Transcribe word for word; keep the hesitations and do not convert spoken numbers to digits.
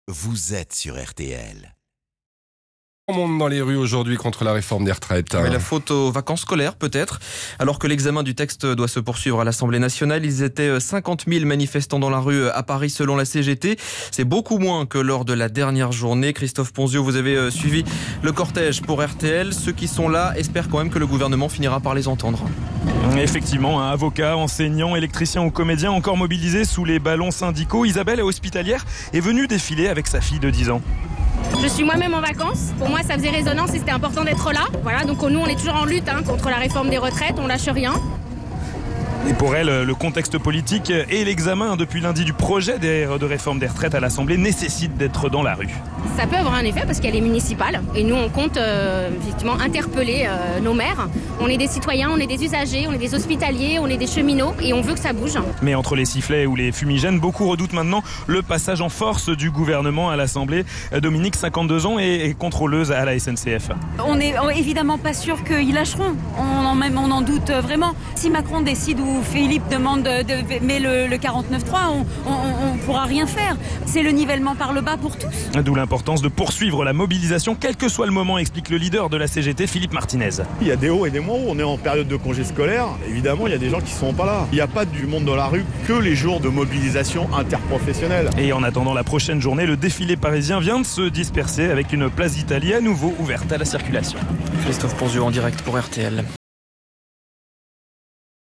vous êtes sur R T L. On monte dans les rues aujourd'hui contre la réforme des retraites. Oui, la faute aux vacances scolaires peut-être. Alors que l'examen du texte doit se poursuivre à l'Assemblée nationale, ils étaient cinquante mille manifestants dans la rue à Paris selon la C G T. C'est beaucoup moins que lors de la dernière journée. Christophe Ponzio, vous avez suivi le cortège pour R T L. Ceux qui sont là espèrent quand même que le gouvernement finira par les entendre. Effectivement, un avocat, enseignant, électricien ou comédien encore mobilisés sous les ballons syndicaux. Isabelle, hospitalière, est venue défiler avec sa fille de dix ans. Je suis moi-même en vacances. Pour moi, ça faisait résonance et c'était important d'être là. Voilà, donc nous, on est toujours en lutte hein, contre la réforme des retraites. On lâche rien. Et pour elle, le contexte politique et l'examen depuis lundi du projet de réforme des retraites à l'Assemblée nécessitent d'être dans la rue. Ça peut avoir un effet parce qu'elle est municipale et nous on compte euh, effectivement interpeller euh, nos maires. On est des citoyens, on est des usagers, on est des hospitaliers, on est des cheminots et on veut que ça bouge. Mais entre les sifflets ou les fumigènes, beaucoup redoutent maintenant le passage en force du gouvernement à l'Assemblée. Dominique, cinquante-deux ans, est contrôleuse à la S N C F. On n'est évidemment pas sûr qu'ils lâcheront. On en, même, on en doute vraiment. Si Macron décide ou Philippe demande de, de met le, le quarante-neuf trois, on ne pourra rien faire. C'est le nivellement par le bas pour tous. D'où l'importance de poursuivre la mobilisation, quel que soit le moment, explique le leader de la C G T, Philippe Martinez. Il y a des hauts et des moins hauts. On est en période de congé scolaire. Évidemment, il y a des gens qui ne sont pas là. Il n'y a pas du monde dans la rue que les jours de mobilisation interprofessionnelle. Et en attendant la prochaine journée, le défilé parisien vient de se disperser avec une place d'Italie à nouveau ouverte à la circulation. Christophe Ponzio en direct pour R T L.